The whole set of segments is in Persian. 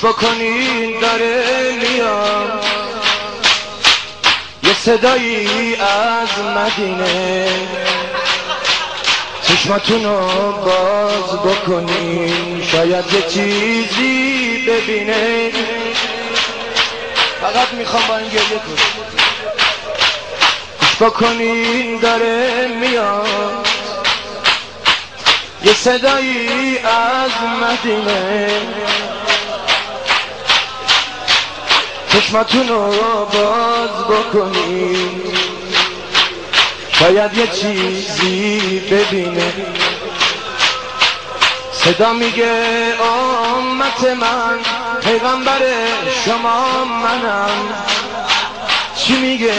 بکنین داره میاد یه صدایی از مدینه، چشماتونو باز بکنین شاید یه چیزی ببینه. فقط میخوام با این گریه کنم. گوش بکنین داره میاد یه صدایی از مدینه، چشماتونو باز بکنین شاید یه چیزی ببینه. صدا میگه امت من، پیغمبر شما منم. چی میگه؟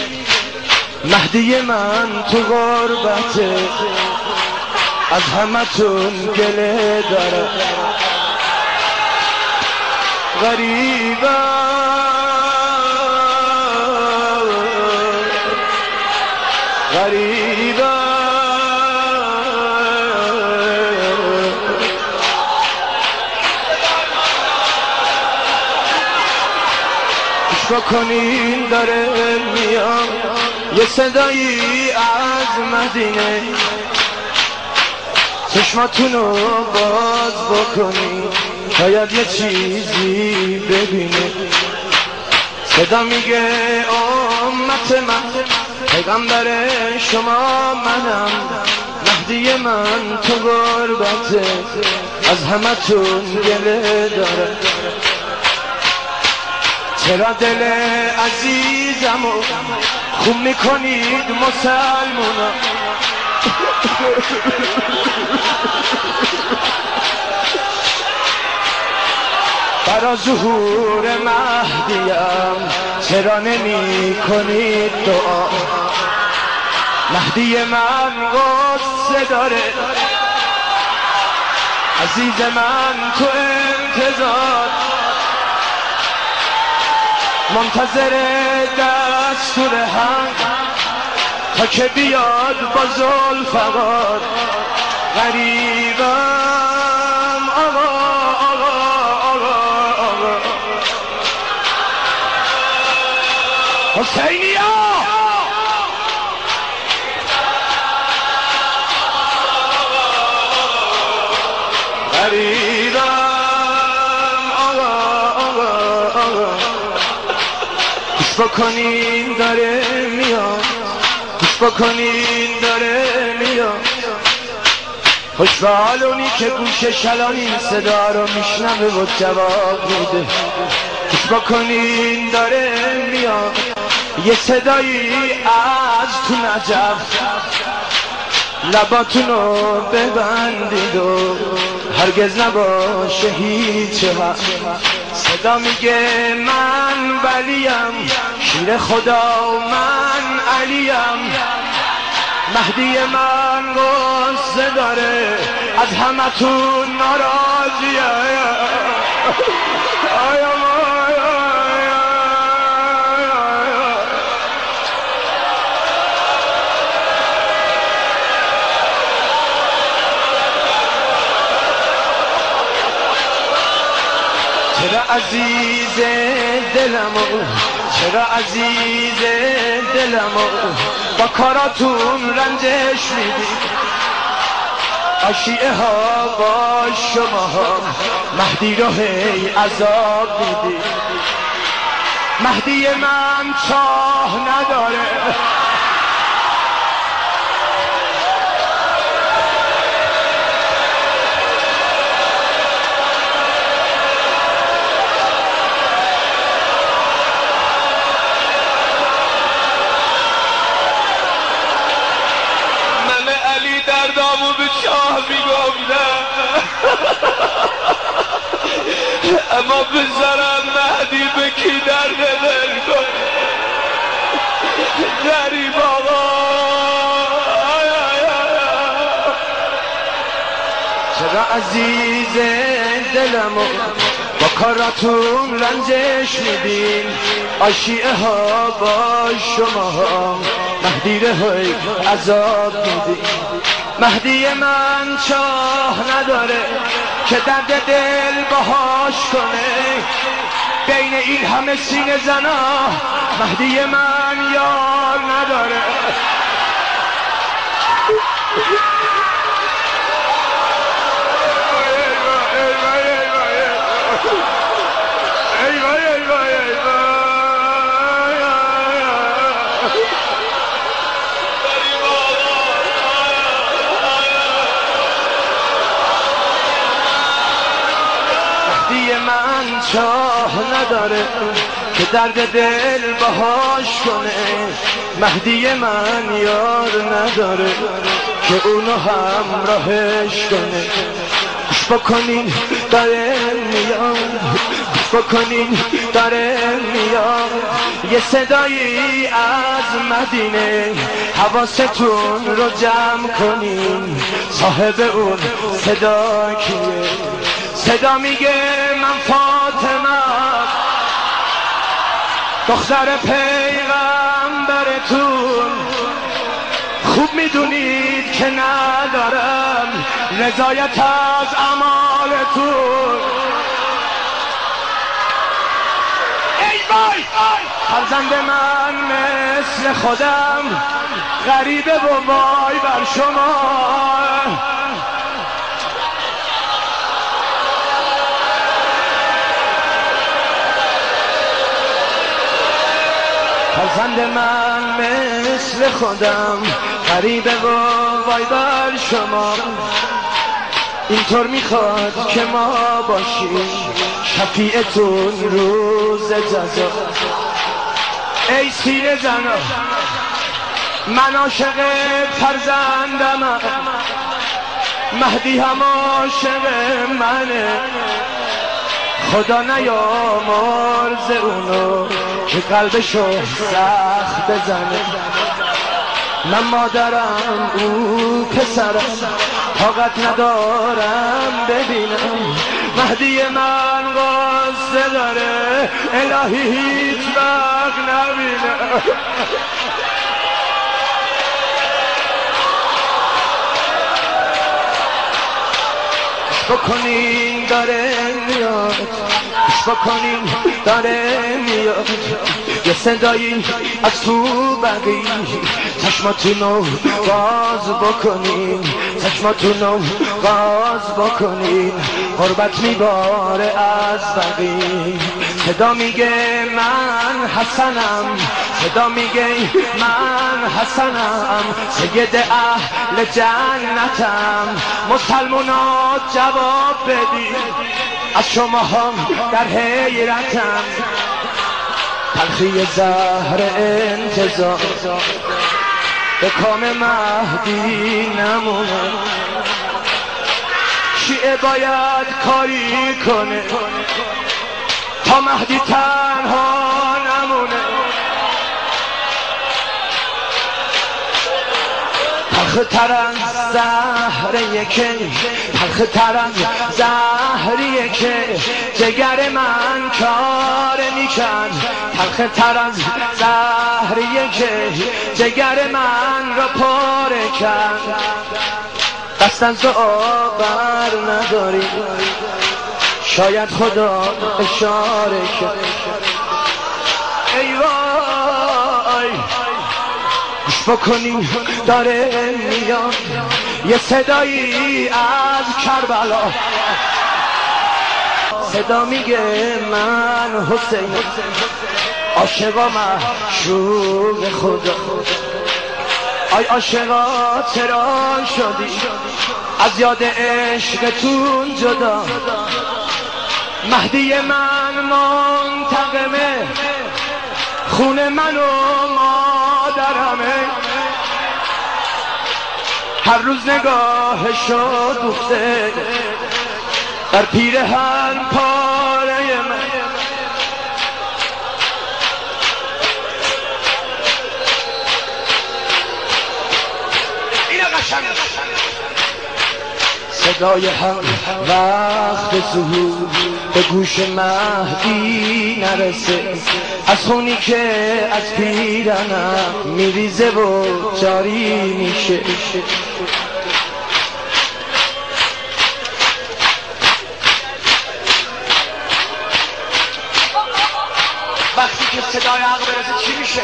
مهدی من تو غربته، از همتون گله داره. غریبم غریبم گوش بکنین داره میاد یه صدایی از مدینه، چشماتونو باز بکنین شاید یه چیزی ببینه. صدا میگه امت من، پیغمبر شما منم. مهدی من تو غربته، از همتون گله داره. چرا دل عزیزمو خون میکنید مسلمونا؟ برا ظهور مهدیم چرا نمی کنید دعا؟ مهدی من غصه داره، عزیز من تو انتظار، منتظر دستور حق تا که بیاد با ذوالفقار. غریبم آقا حسینیا، غریبم آقا گوش بکنین داره میاد، گوش بکنین داره میاد. خوش به حال اونی که گوش شلان این صدا رو میشنوه و جواب میده. گوش بکنین داره میاد یه صدایی از تو نجف، لباتونو ببندید و هرگز نباشه هیچ هم. صدا میگه من ولیم، شیر خدا و من علیم. مهدی من غصه داره، از همتون ناراضیه. چرا عزیز دلمو، چرا عزیز دلمو با کاراتون رنجش میدی؟ آشیعه ها با شما ها مهدی رو هی عذاب میدی. مهدی من چاه نداره، دردامو به چاه میگفتم اما بذارم مهدی به کی درد دل کن. غریب آقا چرا عزیز دلمو با کاراتون رنجش میدین؟ آشیعه ها با شما ها مهدی های عذاب میدین. مهدی من چاه نداره، که درد دل باهاش کنه بین این همه سینه زنا مهدی من یار نداره. من چاه نداره که درد دل باهاش کنه مهدی من یار نداره که اونو همراهش کنه. گوش بکنین داره میاد، گوش بکنین داره میاد یه صدایی از مدینه حواستون رو جمع کنین صاحب اون صدا کیه؟ صدا میگه من فاطمه دختر پیغمبرتون، خوب میدونید که ندارم رضایت از اعمالتون. ای وای فرزند من مثل خودم غریبه و وای بر شما. فرزند من مثل خودم غریبه و وای بر شما. اینطور میخواد که ما باشیم شفیعتون روز جزا. ای سینه زنا من عاشق فرزندم، مهدی هم عاشق منه، خدا نیامرز اونو که قلبشو سخت بزنه. من مادرم او پسرم طاقت ندارم ببینم مهدی من قصه داره الهی هیچ وقت نبینم. بکنین داره میاد، گوش بکنین داره میاد یه صدایی از تو بقی. چشماتونو باز بکنین، چشماتونو باز بکنین غربت میباره از بقی. صدا میگه من حسنم، صدا میگه من حسنم، سید اهل جنتم. مسلمانات جواب بدید از شما هم در حیرتم. تلخی زهر انتظار به کام مهدی نمونه. شیعه باید کاری کنه تا مهدی تنها نمونه. تلخ از زهریه که، تلخ از زهریه که جگر من کار میکن. تلخ از زهریه که جگر من را پاره کن. دست از دعا بر نداری شاید خدا اشاره کرد. ای وای گوش بکنی داره میاد یه صدایی از کربلا. صدا میگه من حسین عاشقا معشوق خدا. آی عاشقا چرا شدی از یاد عشقتون جدا؟ مهدی من منتقمه، خون من و مادرمه. هر روز نگاهشو دوخته در پیرهن پاره من. صدای هم وقت ظهور به گوش مهدی نرسه، از خونی که از پیرنم میریزه و جاری میشه. پای حق برسه چی میشه؟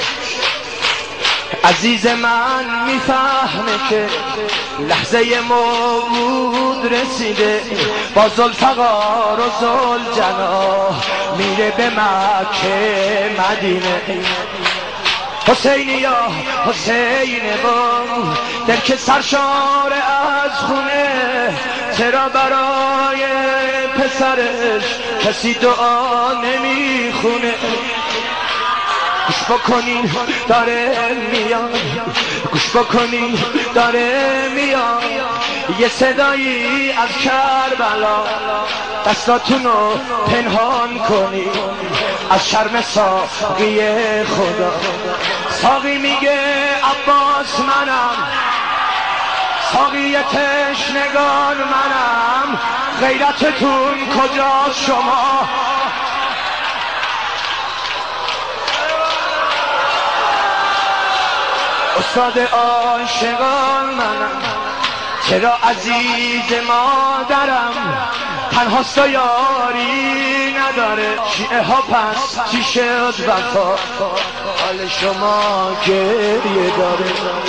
عزیز من میفهمه که لحظه موعود رسیده، با ذوالفقار و ذوالجلال میره به مکه مدینه. حسینی یا حسین بام دل که سرشار از خونه، چرا برای پسرش کسی دعا نمیخونه؟ گوش بکنین داره میاد، گوش بکنین داره میاد، یه صدایی از کربلا، دستاتونو پنهان کنین از شرم ساقی خدا. ساقی میگه عباس منم، ساقی تشنگان منم، غیرتتون کجاست شما؟ استاد عاشقان منم، چرا عزیز مادرم تنهاست و یاری نداره؟ شیعه ها پس چی شد وفا، حال شما گریه داره؟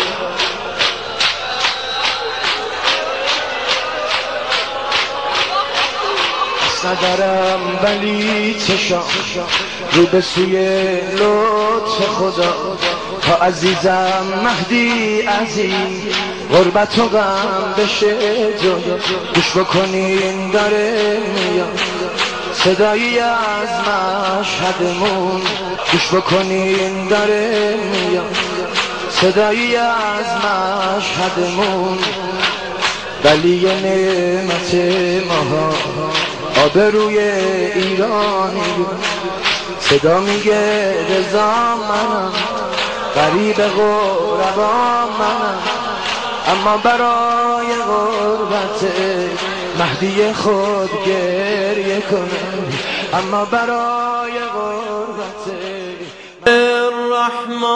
ندارم ولی چشم رو به سوی لطف خدا، تا عزیزم مهدی عزیز غربت و غم بشه جدا. گوش بکنین داره میاد صدایی از مشهدمون، گوش بکنین داره میاد صدایی از مشهدمون. ولی نعمت ماها آبروی ایرانی، صدا میگه رضا منم، غریب غربا منم، اما برای غربت مهدی خود گریه کنم، اما برای غربت الرحمن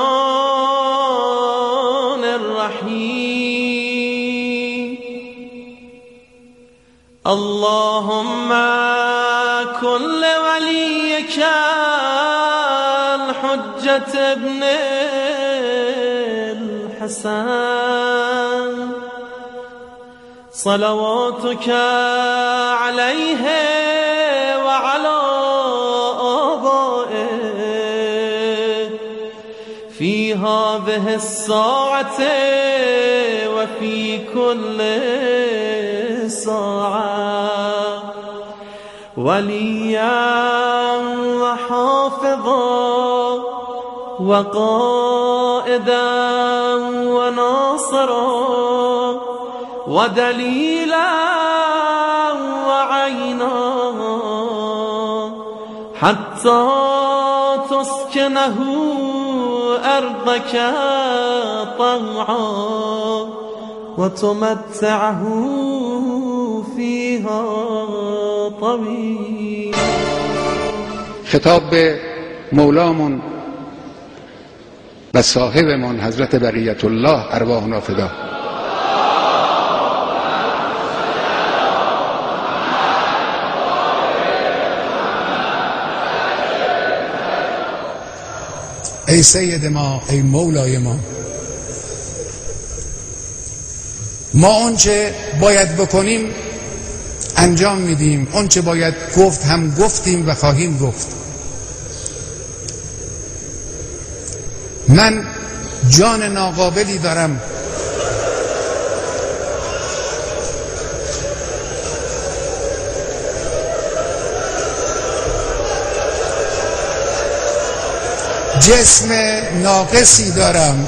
الرحیم. اللهم كن لوليك الحجة ابن الحسن صلواتك عليه وعلى آبائه في هذه الساعة وفي كل ساعة، وليا وحافظا وقائدا وناصرا ودليلا وعينا، حتى تسكنه أرضك طوعا وتمتعه فيها طويلا. خطاب به مولامون و صاحبمون حضرت بقیت الله ارواحنا فدا. ای سید ما، ای مولای ما آنچه باید بکنیم انجام میدیم، آنچه باید گفت هم گفتیم و خواهیم گفت. من جان ناقابلی دارم، جسم ناقصی دارم،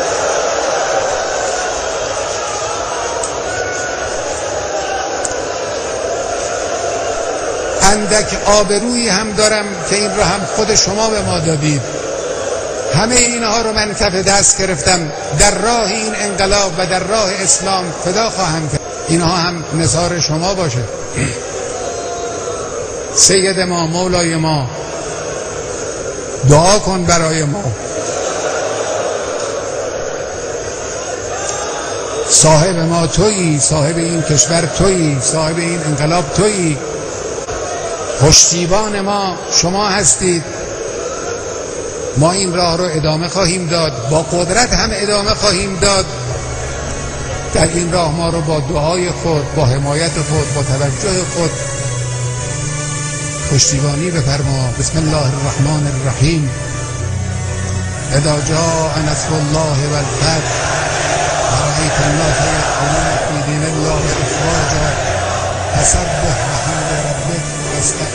اندک آبرویی هم دارم که این رو هم خود شما به ما دادید. همه اینها رو من کف دست گرفتم، در راه این انقلاب و در راه اسلام فدا خواهم کرد. اینها هم نثار شما باشه. سید ما، مولای ما، دعا کن برای ما. صاحب ما تویی، صاحب این کشور تویی، صاحب این انقلاب تویی، پشتیبان ما شما هستید. ما این راه رو ادامه خواهیم داد، با قدرت هم ادامه خواهیم داد. در این راه ما رو با دعای خود، با حمایت خود، با توجه خود پشتیبانی بفرما. بسم الله الرحمن الرحیم. اذا جاء نصر الله والفتح ورأيت الناس يدخلون في دين الله افواجا فسبح بحمد ربك واستغفره.